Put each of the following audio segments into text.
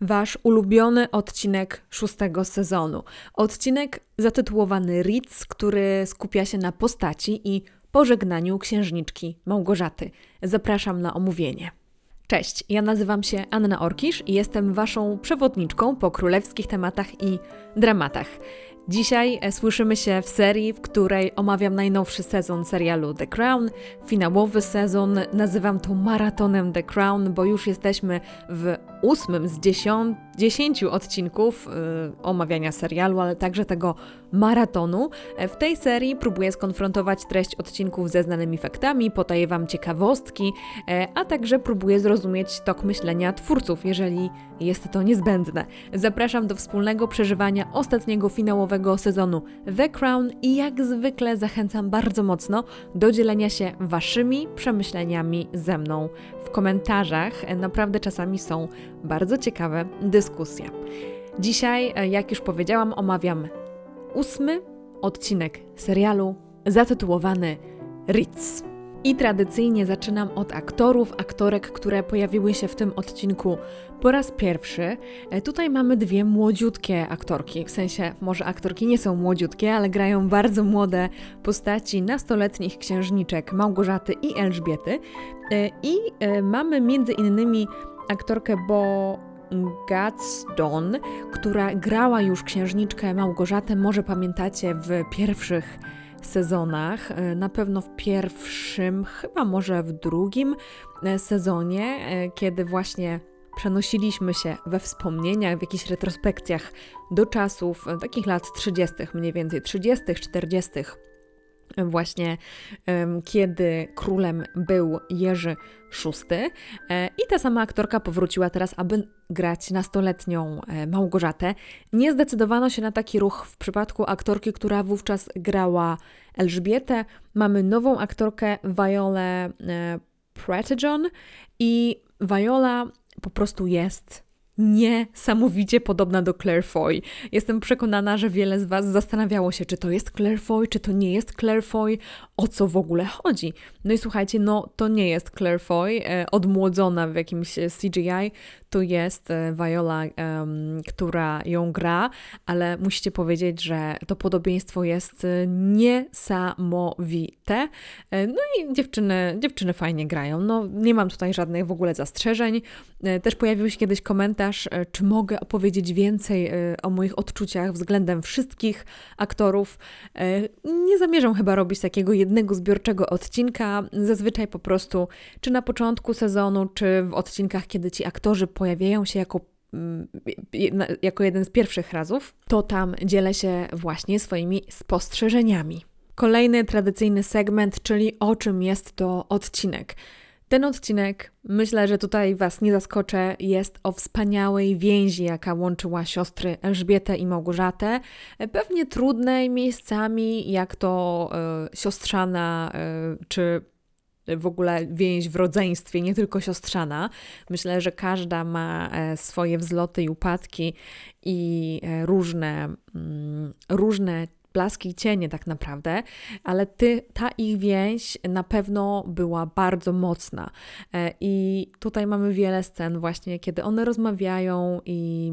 Wasz ulubiony odcinek 6. sezonu. Odcinek zatytułowany Ritz, który skupia się na postaci i pożegnaniu księżniczki Małgorzaty. Zapraszam na omówienie. Cześć, ja nazywam się Anna Orkisz i jestem Waszą przewodniczką po królewskich tematach i dramatach. Dzisiaj słyszymy się w serii, w której omawiam najnowszy sezon serialu The Crown, finałowy sezon. Nazywam to maratonem The Crown, bo już jesteśmy w 8 z 10 odcinków omawiania serialu, ale także tego maratonu. W tej serii próbuję skonfrontować treść odcinków ze znanymi faktami, podaję Wam ciekawostki, a także próbuję zrozumieć tok myślenia twórców, jeżeli jest to niezbędne. Zapraszam do wspólnego przeżywania ostatniego finałowego sezonu The Crown i jak zwykle zachęcam bardzo mocno do dzielenia się Waszymi przemyśleniami ze mną w komentarzach. Naprawdę czasami są bardzo ciekawe dyskusje. Dzisiaj, jak już powiedziałam, omawiam 8. odcinek serialu zatytułowany Ritz. I tradycyjnie zaczynam od aktorek, które pojawiły się w tym odcinku po raz pierwszy. Tutaj mamy dwie młodziutkie aktorki, w sensie może aktorki nie są młodziutkie, ale grają bardzo młode postaci nastoletnich księżniczek Małgorzaty i Elżbiety. I mamy między innymi aktorkę Bo Gadsden, która grała już księżniczkę Małgorzatę, może pamiętacie w pierwszych sezonach, na pewno w pierwszym, chyba może w drugim sezonie, kiedy właśnie przenosiliśmy się we wspomnieniach, w jakichś retrospekcjach do czasów takich lat 30., mniej więcej 30., 40., właśnie kiedy królem był Jerzy VI. I ta sama aktorka powróciła teraz, aby grać nastoletnią Małgorzatę. Nie zdecydowano się na taki ruch w przypadku aktorki, która wówczas grała Elżbietę. Mamy nową aktorkę Violę Pratejon i Viola po prostu jest niesamowicie podobna do Claire Foy. Jestem przekonana, że wiele z Was zastanawiało się, czy to jest Claire Foy, czy to nie jest Claire Foy, o co w ogóle chodzi. No i słuchajcie, to nie jest Claire Foy, odmłodzona w jakimś CGI, to jest Viola, która ją gra, ale musicie powiedzieć, że to podobieństwo jest niesamowite. No i dziewczyny fajnie grają. No nie mam tutaj żadnych w ogóle zastrzeżeń. Też pojawił się kiedyś komentarz, czy mogę opowiedzieć więcej o moich odczuciach względem wszystkich aktorów. Nie zamierzam chyba robić takiego jednego zbiorczego odcinka. Zazwyczaj po prostu, czy na początku sezonu, czy w odcinkach, kiedy ci aktorzy pojawiają się jako jeden z pierwszych razów, to tam dzielę się właśnie swoimi spostrzeżeniami. Kolejny tradycyjny segment, czyli o czym jest to odcinek. Ten odcinek, myślę, że tutaj Was nie zaskoczę, jest o wspaniałej więzi, jaka łączyła siostry Elżbietę i Małgorzatę. Pewnie trudnej miejscami, jak to siostrzana, czy w ogóle więź w rodzeństwie, nie tylko siostrzana. Myślę, że każda ma swoje wzloty i upadki i różne blaski i cienie tak naprawdę, ale ta ich więź na pewno była bardzo mocna. I tutaj mamy wiele scen właśnie, kiedy one rozmawiają i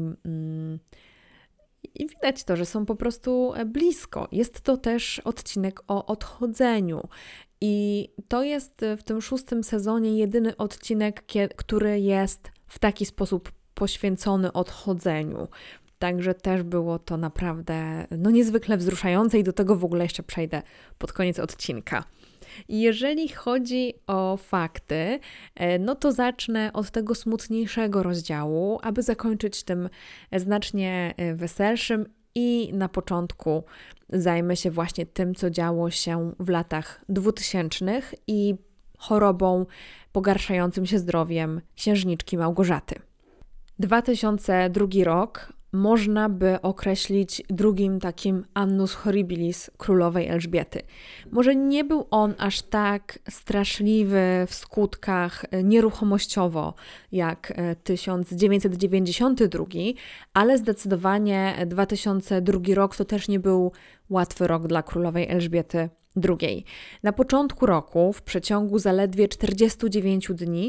widać to, że są po prostu blisko. Jest to też odcinek o odchodzeniu. I to jest w tym 6. sezonie jedyny odcinek, który jest w taki sposób poświęcony odchodzeniu. Także też było to naprawdę niezwykle wzruszające i do tego w ogóle jeszcze przejdę pod koniec odcinka. Jeżeli chodzi o fakty, to zacznę od tego smutniejszego rozdziału, aby zakończyć tym znacznie weselszym i na początku zajmę się właśnie tym, co działo się w latach 2000 i chorobą, pogarszającym się zdrowiem księżniczki Małgorzaty. 2002 rok można by określić drugim takim annus horribilis królowej Elżbiety. Może nie był on aż tak straszliwy w skutkach nieruchomościowo jak 1992, ale zdecydowanie 2002 rok to też nie był łatwy rok dla królowej Elżbiety II. Na początku roku, w przeciągu zaledwie 49 dni,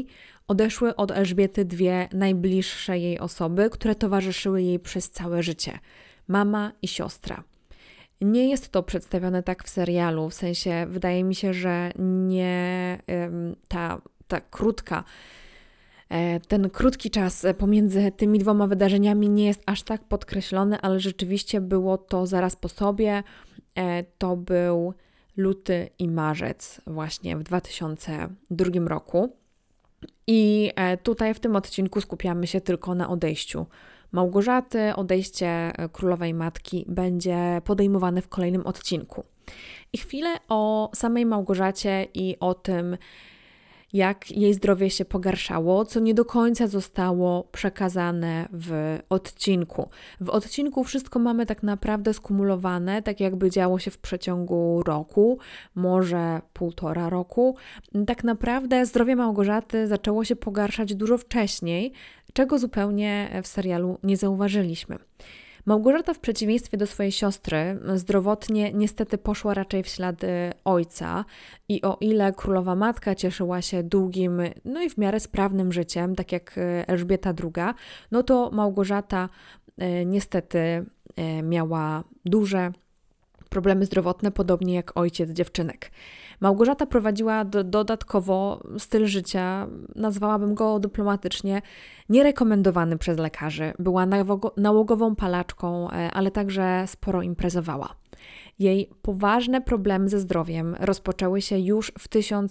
Odeszły od Elżbiety dwie najbliższe jej osoby, które towarzyszyły jej przez całe życie: mama i siostra. Nie jest to przedstawione tak w serialu, w sensie wydaje mi się, że nie ta krótka, ten krótki czas pomiędzy tymi dwoma wydarzeniami nie jest aż tak podkreślony, ale rzeczywiście było to zaraz po sobie. To był luty i marzec właśnie w 2002 roku. I tutaj w tym odcinku skupiamy się tylko na odejściu Małgorzaty. Odejście królowej matki będzie podejmowane w kolejnym odcinku. I chwilę o samej Małgorzacie i o tym, jak jej zdrowie się pogarszało, co nie do końca zostało przekazane w odcinku. W odcinku wszystko mamy tak naprawdę skumulowane, tak jakby działo się w przeciągu roku, może 1,5 roku. Tak naprawdę zdrowie Małgorzaty zaczęło się pogarszać dużo wcześniej, czego zupełnie w serialu nie zauważyliśmy. Małgorzata w przeciwieństwie do swojej siostry zdrowotnie niestety poszła raczej w ślady ojca i o ile królowa matka cieszyła się długim, no i w miarę sprawnym życiem, tak jak Elżbieta II, no to Małgorzata niestety miała duże problemy zdrowotne, podobnie jak ojciec dziewczynek. Małgorzata prowadziła dodatkowo styl życia, nazwałabym go dyplomatycznie, nierekomendowany przez lekarzy. Była nałogową palaczką, ale także sporo imprezowała. Jej poważne problemy ze zdrowiem rozpoczęły się już w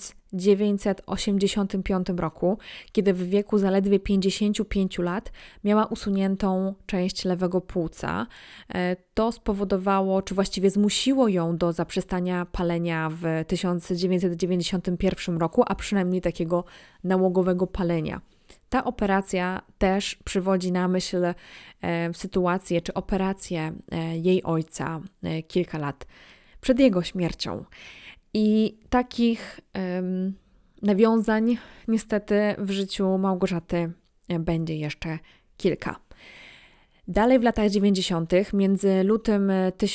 1985 roku, kiedy w wieku zaledwie 55 lat miała usuniętą część lewego płuca. To spowodowało, czy właściwie zmusiło ją do zaprzestania palenia w 1991 roku, a przynajmniej takiego nałogowego palenia. Ta operacja też przywodzi na myśl sytuację czy operację jej ojca kilka lat przed jego śmiercią. I takich nawiązań niestety w życiu Małgorzaty będzie jeszcze kilka. Dalej w latach 90., między lutym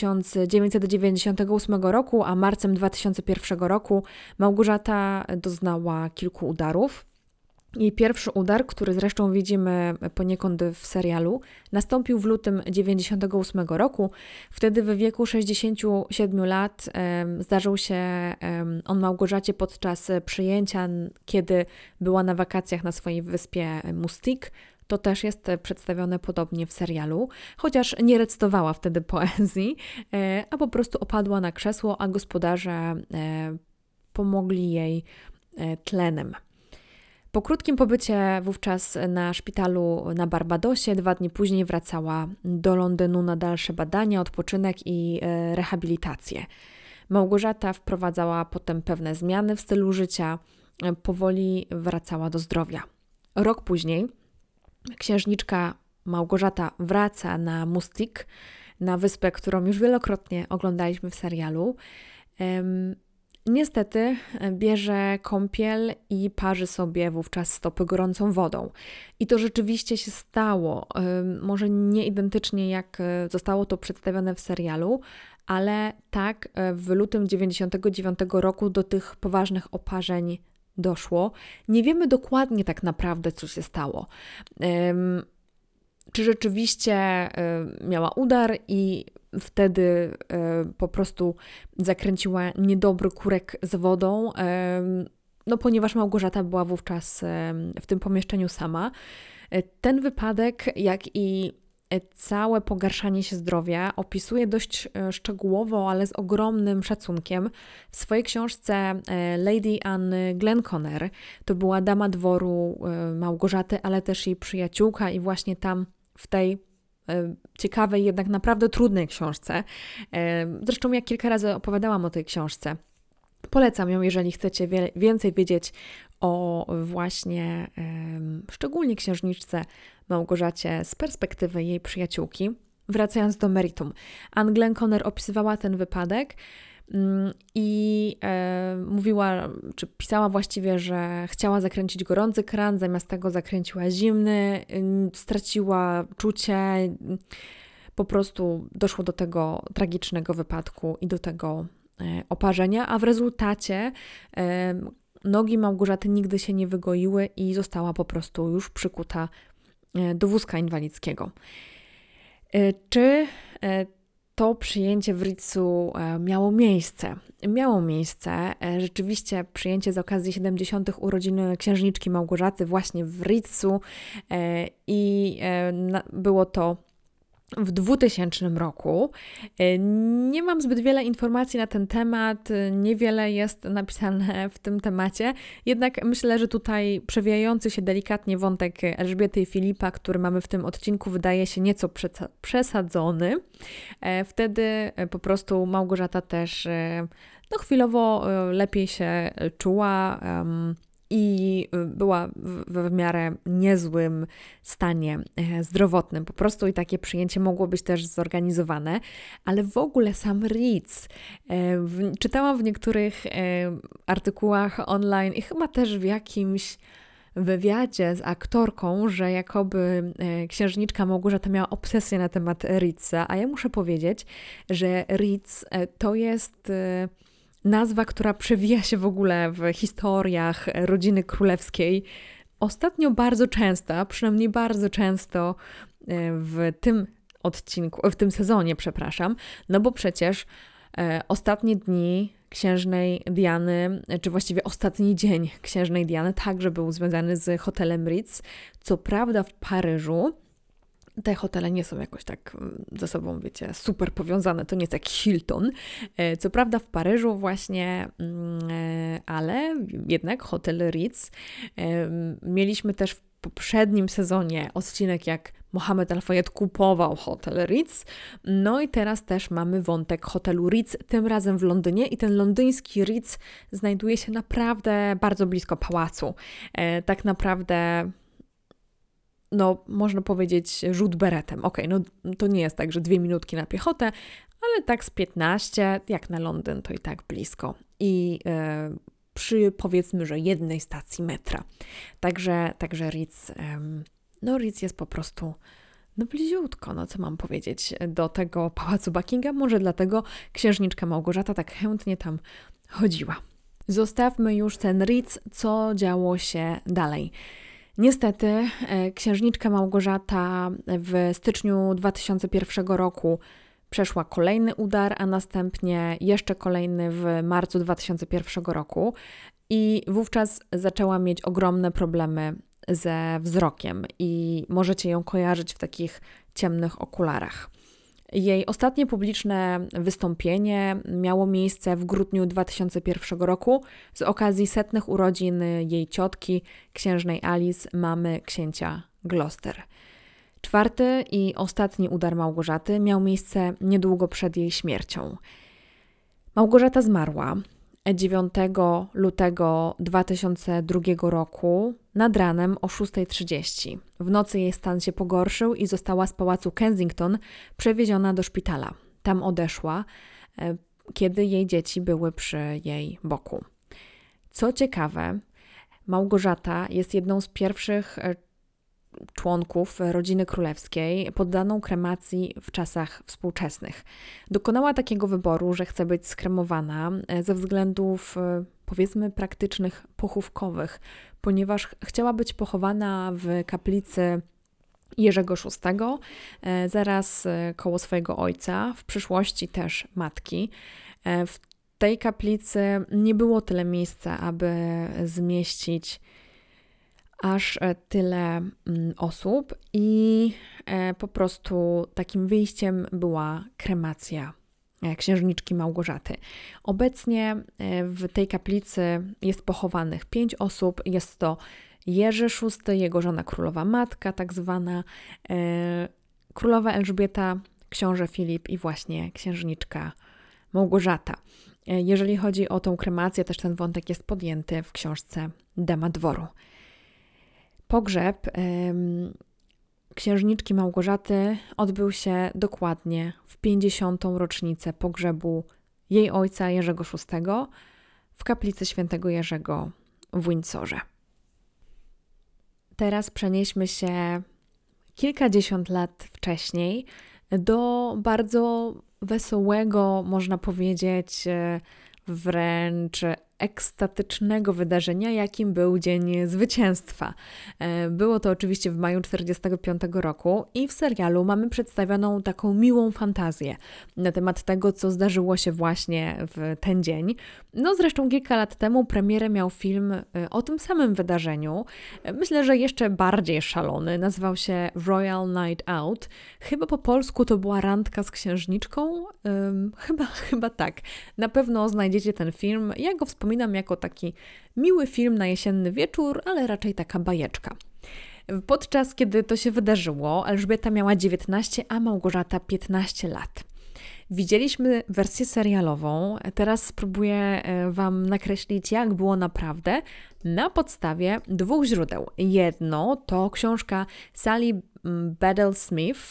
1998 roku a marcem 2001 roku, Małgorzata doznała kilku udarów. Jej pierwszy udar, który zresztą widzimy poniekąd w serialu, nastąpił w lutym 1998 roku. Wtedy w wieku 67 lat zdarzył się on Małgorzacie podczas przyjęcia, kiedy była na wakacjach na swojej wyspie Mustik. To też jest przedstawione podobnie w serialu, chociaż nie recytowała wtedy poezji, a po prostu opadła na krzesło, a gospodarze pomogli jej tlenem. Po krótkim pobycie wówczas na szpitalu na Barbadosie, 2 dni później wracała do Londynu na dalsze badania, odpoczynek i rehabilitację. Małgorzata wprowadzała potem pewne zmiany w stylu życia, powoli wracała do zdrowia. Rok później księżniczka Małgorzata wraca na Mustik, na wyspę, którą już wielokrotnie oglądaliśmy w serialu. Niestety bierze kąpiel i parzy sobie wówczas stopy gorącą wodą. I to rzeczywiście się stało. Może nie identycznie jak zostało to przedstawione w serialu, ale tak w lutym 1999 roku do tych poważnych oparzeń doszło. Nie wiemy dokładnie tak naprawdę, co się stało. Czy rzeczywiście miała udar i wtedy po prostu zakręciła niedobry kurek z wodą, no ponieważ Małgorzata była wówczas w tym pomieszczeniu sama. Ten wypadek, jak i całe pogarszanie się zdrowia opisuje dość szczegółowo, ale z ogromnym szacunkiem w swojej książce Lady Anne Glenconner. To była dama dworu Małgorzaty, ale też jej przyjaciółka i właśnie tam w tej ciekawej, jednak naprawdę trudnej książce. Zresztą ja kilka razy opowiadałam o tej książce. Polecam ją, jeżeli chcecie więcej wiedzieć o właśnie szczególnie księżniczce Małgorzacie z perspektywy jej przyjaciółki. Wracając do meritum. Anne Glenconner opisywała ten wypadek i mówiła, czy pisała właściwie, że chciała zakręcić gorący kran, zamiast tego zakręciła zimny, straciła czucie, po prostu doszło do tego tragicznego wypadku i do tego oparzenia, a w rezultacie nogi Małgorzaty nigdy się nie wygoiły i została po prostu już przykuta do wózka inwalidzkiego. Czy to przyjęcie w Ritzu miało miejsce? Miało miejsce. Rzeczywiście przyjęcie z okazji 70. urodzin księżniczki Małgorzaty właśnie w Ritzu i było to w 2000 roku. Nie mam zbyt wiele informacji na ten temat, niewiele jest napisane w tym temacie, jednak myślę, że tutaj przewijający się delikatnie wątek Elżbiety i Filipa, który mamy w tym odcinku, wydaje się nieco przesadzony. Wtedy po prostu Małgorzata też chwilowo lepiej się czuła i była w miarę niezłym stanie zdrowotnym po prostu i takie przyjęcie mogło być też zorganizowane, ale w ogóle sam Ritz, czytałam w niektórych artykułach online i chyba też w jakimś wywiadzie z aktorką, że jakoby księżniczka Małgorzata miała obsesję na temat Ritza, a ja muszę powiedzieć, że Ritz to jest nazwa, która przewija się w ogóle w historiach rodziny królewskiej. Ostatnio bardzo często, przynajmniej bardzo często w tym odcinku, w tym sezonie, przepraszam, no bo przecież ostatnie dni księżnej Diany, czy właściwie ostatni dzień księżnej Diany także był związany z hotelem Ritz. Co prawda w Paryżu te hotele nie są jakoś tak ze sobą, wiecie, super powiązane, to nie jest jak Hilton. Co prawda w Paryżu właśnie, ale jednak hotel Ritz. Mieliśmy też w poprzednim sezonie odcinek, jak Mohammed Al-Fayed kupował hotel Ritz. No i teraz też mamy wątek hotelu Ritz, tym razem w Londynie i ten londyński Ritz znajduje się naprawdę bardzo blisko pałacu. Tak naprawdę można powiedzieć rzut beretem. No to nie jest tak, że 2 minutki na piechotę, ale tak z 15, jak na Londyn, to i tak blisko. I przy powiedzmy, że jednej stacji metra. Także Ritz, Ritz jest po prostu bliziutko, co mam powiedzieć, do tego pałacu Buckingham. Może dlatego księżniczka Małgorzata tak chętnie tam chodziła. Zostawmy już ten Ritz, co działo się dalej. Niestety księżniczka Małgorzata w styczniu 2001 roku przeszła kolejny udar, a następnie jeszcze kolejny w marcu 2001 roku i wówczas zaczęła mieć ogromne problemy ze wzrokiem i możecie ją kojarzyć w takich ciemnych okularach. Jej ostatnie publiczne wystąpienie miało miejsce w grudniu 2001 roku z okazji 100. urodzin jej ciotki, księżnej Alice, mamy księcia Gloucester. 4. i ostatni udar Małgorzaty miał miejsce niedługo przed jej śmiercią. Małgorzata zmarła 9 lutego 2002 roku nad ranem o 6:30. W nocy jej stan się pogorszył i została z pałacu Kensington przewieziona do szpitala. Tam odeszła, kiedy jej dzieci były przy jej boku. Co ciekawe, Małgorzata jest jedną z pierwszych członków rodziny królewskiej poddaną kremacji w czasach współczesnych. Dokonała takiego wyboru, że chce być skremowana ze względów, powiedzmy, praktycznych, pochówkowych, ponieważ chciała być pochowana w kaplicy Jerzego VI, zaraz koło swojego ojca, w przyszłości też matki. W tej kaplicy nie było tyle miejsca, aby zmieścić aż tyle osób i po prostu takim wyjściem była kremacja księżniczki Małgorzaty. Obecnie w tej kaplicy jest pochowanych 5 osób. Jest to Jerzy VI, jego żona królowa matka, tak zwana, królowa Elżbieta, książę Filip i właśnie księżniczka Małgorzata. Jeżeli chodzi o tą kremację, też ten wątek jest podjęty w książce Dama dworu. Pogrzeb księżniczki Małgorzaty odbył się dokładnie w 50. rocznicę pogrzebu jej ojca Jerzego VI w kaplicy świętego Jerzego w Windsorze. Teraz przenieśmy się kilkadziesiąt lat wcześniej do bardzo wesołego, można powiedzieć, wręcz ekstatycznego wydarzenia, jakim był Dzień Zwycięstwa. Było to oczywiście w maju 1945 roku i w serialu mamy przedstawioną taką miłą fantazję na temat tego, co zdarzyło się właśnie w ten dzień. No zresztą kilka lat temu premierę miał film o tym samym wydarzeniu. Myślę, że jeszcze bardziej szalony. Nazywał się Royal Night Out. Chyba po polsku to była randka z księżniczką. Chyba tak. Na pewno znajdziecie ten film. Ja go wspominam jako taki miły film na jesienny wieczór, ale raczej taka bajeczka. Podczas kiedy to się wydarzyło, Elżbieta miała 19, a Małgorzata 15 lat. Widzieliśmy wersję serialową, teraz spróbuję Wam nakreślić, jak było naprawdę na podstawie 2 źródeł. Jedno to książka Sally Bedell Smith,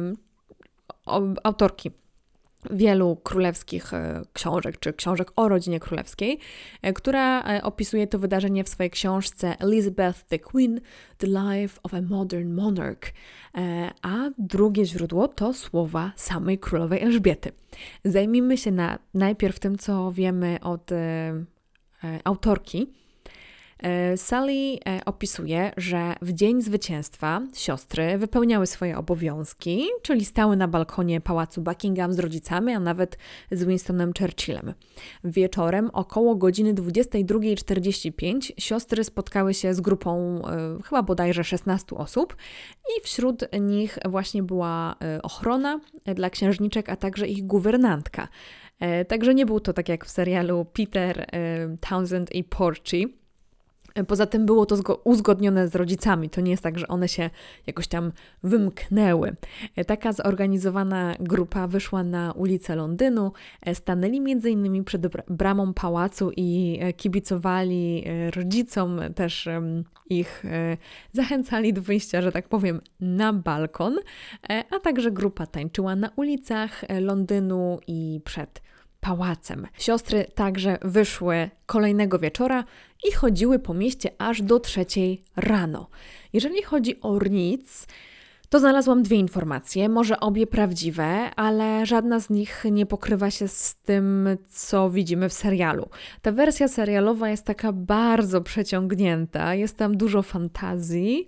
autorki wielu królewskich książek, czy książek o rodzinie królewskiej, która opisuje to wydarzenie w swojej książce Elizabeth the Queen, The Life of a Modern Monarch. A drugie źródło to słowa samej królowej Elżbiety. Zajmijmy się najpierw tym, co wiemy od autorki. Sally opisuje, że w dzień zwycięstwa siostry wypełniały swoje obowiązki, czyli stały na balkonie pałacu Buckingham z rodzicami, a nawet z Winstonem Churchillem. Wieczorem około godziny 22:45 siostry spotkały się z grupą chyba bodajże 16 osób i wśród nich właśnie była ochrona dla księżniczek, a także ich guwernantka. Także nie był to tak jak w serialu Peter, Townsend i Porchy. Poza tym było to uzgodnione z rodzicami. To nie jest tak, że one się jakoś tam wymknęły. Taka zorganizowana grupa wyszła na ulicę Londynu, stanęli m.in. przed bramą pałacu i kibicowali rodzicom, też ich zachęcali do wyjścia, że tak powiem, na balkon, a także grupa tańczyła na ulicach Londynu i przed pałacem. Siostry także wyszły kolejnego wieczora i chodziły po mieście aż do 3 rano. Jeżeli chodzi o Ritz, to znalazłam 2 informacje, może obie prawdziwe, ale żadna z nich nie pokrywa się z tym, co widzimy w serialu. Ta wersja serialowa jest taka bardzo przeciągnięta, jest tam dużo fantazji.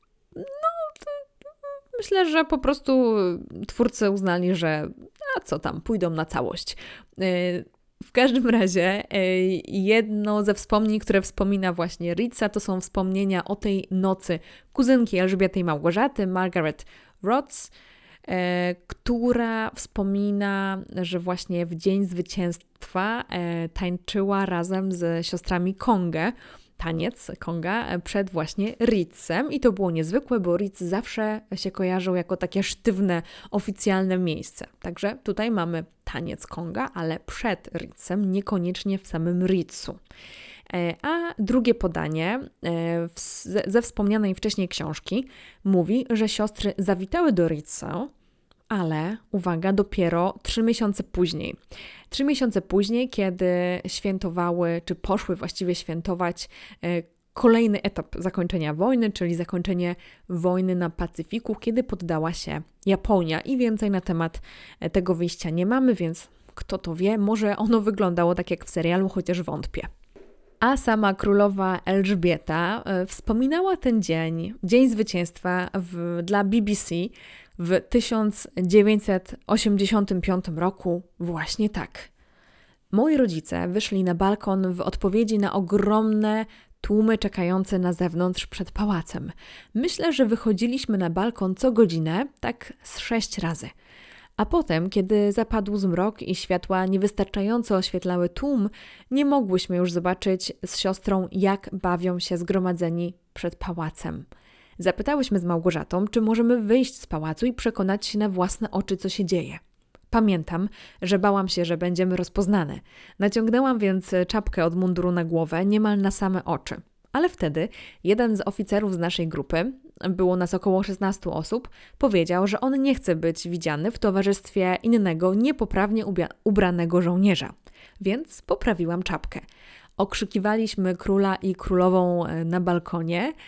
Myślę, że po prostu twórcy uznali, że a co tam, pójdą na całość. W każdym razie jedno ze wspomnień, które wspomina właśnie Ritza, to są wspomnienia o tej nocy kuzynki Elżbiety i Małgorzaty, Margaret Roths, która wspomina, że właśnie w dzień zwycięstwa tańczyła razem z siostrami Kongę, taniec Konga przed właśnie Ritzem i to było niezwykłe, bo Ritz zawsze się kojarzył jako takie sztywne, oficjalne miejsce. Także tutaj mamy taniec Konga, ale przed Ritzem, niekoniecznie w samym Ritzu. A drugie podanie ze wspomnianej wcześniej książki mówi, że siostry zawitały do Ritza, ale uwaga, dopiero 3 miesiące później. 3 miesiące później, kiedy świętowały, czy poszły właściwie świętować kolejny etap zakończenia wojny, czyli zakończenie wojny na Pacyfiku, kiedy poddała się Japonia. I więcej na temat tego wyjścia nie mamy, więc kto to wie, może ono wyglądało tak jak w serialu, chociaż wątpię. A sama królowa Elżbieta wspominała ten dzień, Dzień Zwycięstwa dla BBC w 1985 roku właśnie tak. Moi rodzice wyszli na balkon w odpowiedzi na ogromne tłumy czekające na zewnątrz przed pałacem. Myślę, że wychodziliśmy na balkon co godzinę, tak z 6 razy. A potem, kiedy zapadł zmrok i światła niewystarczająco oświetlały tłum, nie mogłyśmy już zobaczyć z siostrą, jak bawią się zgromadzeni przed pałacem. Zapytałyśmy z Małgorzatą, czy możemy wyjść z pałacu i przekonać się na własne oczy, co się dzieje. Pamiętam, że bałam się, że będziemy rozpoznane. Naciągnęłam więc czapkę od munduru na głowę, niemal na same oczy. Ale wtedy jeden z oficerów z naszej grupy, było nas około 16 osób, powiedział, że on nie chce być widziany w towarzystwie innego, niepoprawnie ubranego żołnierza. Więc poprawiłam czapkę. Okrzykiwaliśmy króla i królową na balkonie.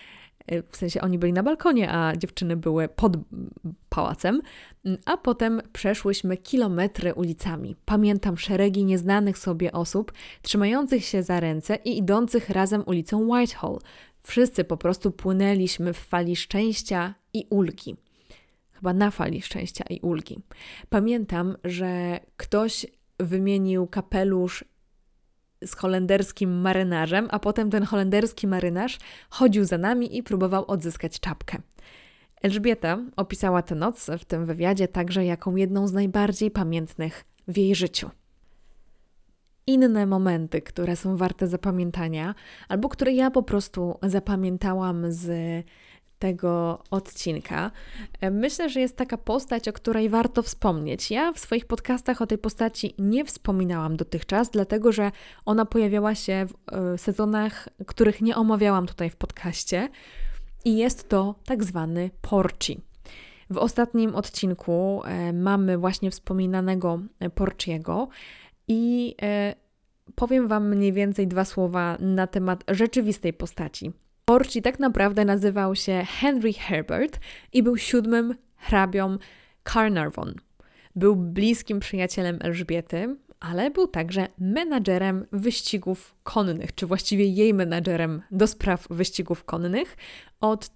W sensie oni byli na balkonie, a dziewczyny były pod pałacem, a potem przeszłyśmy kilometry ulicami. Pamiętam szeregi nieznanych sobie osób, trzymających się za ręce i idących razem ulicą Whitehall. Wszyscy po prostu płynęliśmy w fali szczęścia i ulgi. Chyba na fali szczęścia i ulgi. Pamiętam, że ktoś wymienił kapelusz z holenderskim marynarzem, a potem ten holenderski marynarz chodził za nami i próbował odzyskać czapkę. Elżbieta opisała tę noc w tym wywiadzie także jako jedną z najbardziej pamiętnych w jej życiu. Inne momenty, które są warte zapamiętania, albo które ja po prostu zapamiętałam z tego odcinka. Myślę, że jest taka postać, o której warto wspomnieć. Ja w swoich podcastach o tej postaci nie wspominałam dotychczas, dlatego że ona pojawiała się w sezonach, których nie omawiałam tutaj w podcaście i jest to tak zwany Porci. W ostatnim odcinku mamy właśnie wspominanego Porciego i powiem Wam mniej więcej 2 słowa na temat rzeczywistej postaci. Porci tak naprawdę nazywał się Henry Herbert i był 7. hrabią Carnarvon. Był bliskim przyjacielem Elżbiety, ale był także menadżerem wyścigów konnych, czy właściwie jej menadżerem do spraw wyścigów konnych od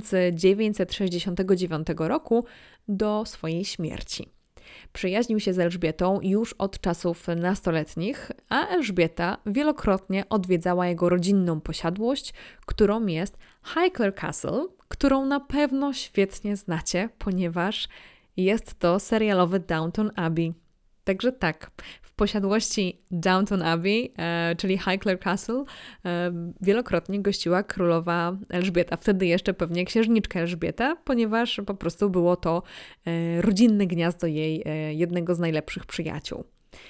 1969 roku do swojej śmierci. Przyjaźnił się z Elżbietą już od czasów nastoletnich, a Elżbieta wielokrotnie odwiedzała jego rodzinną posiadłość, którą jest Highclere Castle, którą na pewno świetnie znacie, ponieważ jest to serialowy Downton Abbey. Także tak, w posiadłości Downton Abbey, czyli Highclere Castle, wielokrotnie gościła królowa Elżbieta, wtedy jeszcze pewnie księżniczka Elżbieta, ponieważ po prostu było to rodzinne gniazdo jej jednego z najlepszych przyjaciół.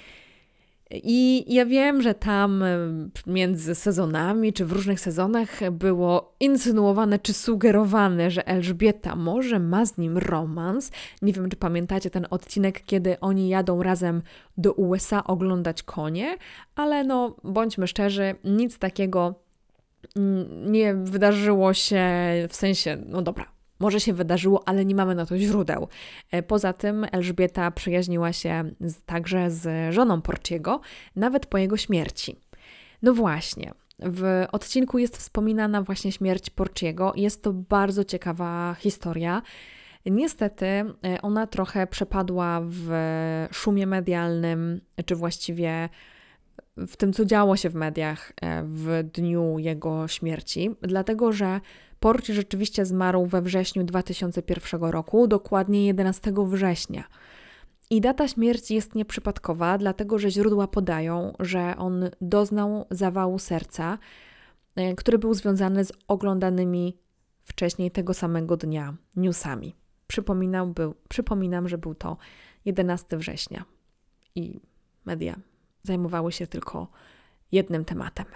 I ja wiem, że tam między sezonami, czy w różnych sezonach było insynuowane, czy sugerowane, że Elżbieta może ma z nim romans. Nie wiem, czy pamiętacie ten odcinek, kiedy oni jadą razem do USA oglądać konie, ale no, bądźmy szczerzy, nic takiego nie wydarzyło się, w sensie, no dobra, może się wydarzyło, ale nie mamy na to źródeł. Poza tym Elżbieta przyjaźniła się także z żoną Porciego, nawet po jego śmierci. No właśnie, w odcinku jest wspominana właśnie śmierć Porciego. Jest to bardzo ciekawa historia. Niestety ona trochę przepadła w szumie medialnym, czy właściwie w tym, co działo się w mediach w dniu jego śmierci, dlatego że Porci rzeczywiście zmarł we wrześniu 2001 roku, dokładnie 11 września. I data śmierci jest nieprzypadkowa, dlatego że źródła podają, że on doznał zawału serca, który był związany z oglądanymi wcześniej tego samego dnia newsami. Przypominam, że był to 11 września i media zajmowały się tylko jednym tematem.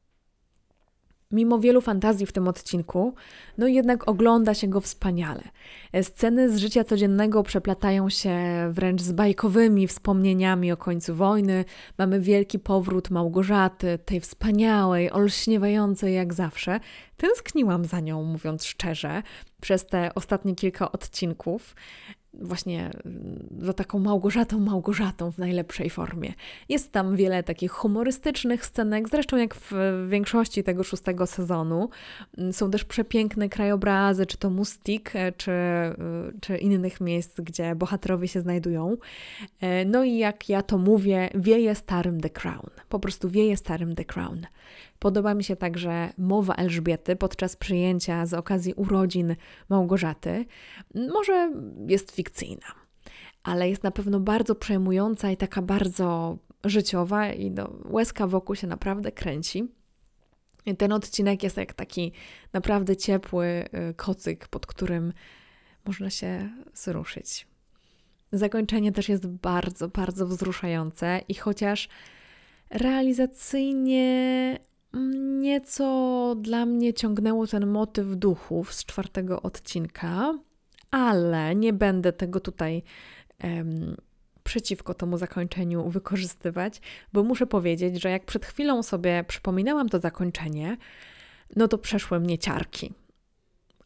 Mimo wielu fantazji w tym odcinku, no jednak ogląda się go wspaniale. Sceny z życia codziennego przeplatają się wręcz z bajkowymi wspomnieniami o końcu wojny. Mamy wielki powrót Małgorzaty, tej wspaniałej, olśniewającej jak zawsze. Tęskniłam za nią, mówiąc szczerze, przez te ostatnie kilka odcinków. Właśnie za taką Małgorzatą w najlepszej formie. Jest tam wiele takich humorystycznych scenek, zresztą jak w większości tego 6. sezonu. Są też przepiękne krajobrazy, czy to Mustik, czy innych miejsc, gdzie bohaterowie się znajdują. No i jak ja to mówię, wieje starym The Crown. Po prostu wieje starym The Crown. Podoba mi się także mowa Elżbiety podczas przyjęcia z okazji urodzin Małgorzaty. Może jest fikcyjna, ale jest na pewno bardzo przejmująca i taka bardzo życiowa i łezka wokół się naprawdę kręci. Ten odcinek jest jak taki naprawdę ciepły kocyk, pod którym można się wzruszyć. Zakończenie też jest bardzo, bardzo wzruszające i chociaż realizacyjnie nieco dla mnie ciągnęło ten motyw duchów z 4. odcinka, ale nie będę tego tutaj przeciwko temu zakończeniu wykorzystywać, bo muszę powiedzieć, że jak przed chwilą sobie przypominałam to zakończenie, no to przeszły mnie ciarki.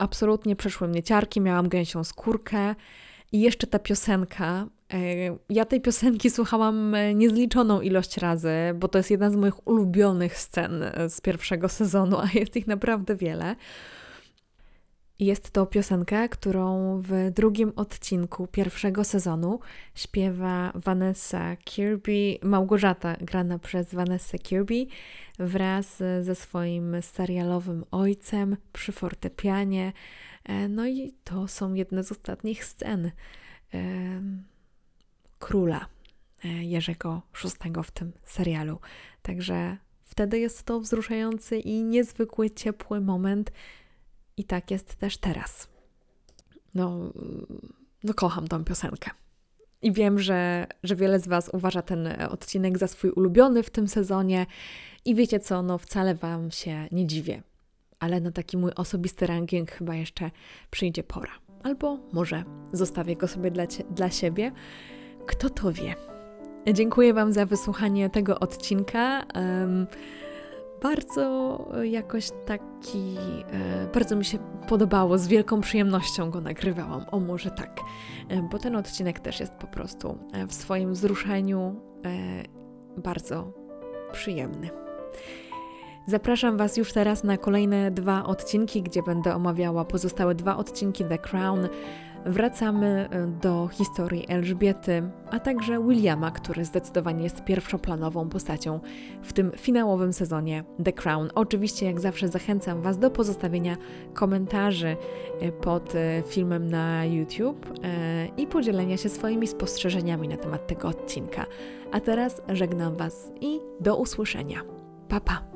absolutnie przeszły mnie ciarki, miałam gęsią skórkę i jeszcze ta piosenka. Ja tej piosenki słuchałam niezliczoną ilość razy, bo to jest jedna z moich ulubionych scen z pierwszego sezonu, a jest ich naprawdę wiele. Jest to piosenka, którą w drugim odcinku pierwszego sezonu śpiewa Vanessa Kirby, Małgorzata, grana przez Vanessę Kirby, wraz ze swoim serialowym ojcem przy fortepianie. No i to są jedne z ostatnich scen króla Jerzego VI w tym serialu. Także wtedy jest to wzruszający i niezwykły, ciepły moment. I tak jest też teraz. No kocham tą piosenkę. I wiem, że wiele z Was uważa ten odcinek za swój ulubiony w tym sezonie. I wiecie co, no wcale Wam się nie dziwię. Ale na taki mój osobisty ranking chyba jeszcze przyjdzie pora. Albo może zostawię go sobie dla siebie. Kto to wie? Dziękuję Wam za wysłuchanie tego odcinka. Bardzo jakoś taki, bardzo mi się podobało, z wielką przyjemnością go nagrywałam, o może tak, bo ten odcinek też jest po prostu w swoim wzruszeniu bardzo przyjemny. Zapraszam Was już teraz na kolejne 2 odcinki, gdzie będę omawiała pozostałe 2 odcinki The Crown. Wracamy do historii Elżbiety, a także Williama, który zdecydowanie jest pierwszoplanową postacią w tym finałowym sezonie The Crown. Oczywiście, jak zawsze, zachęcam Was do pozostawienia komentarzy pod filmem na YouTube i podzielenia się swoimi spostrzeżeniami na temat tego odcinka. A teraz żegnam Was i do usłyszenia. Pa, pa!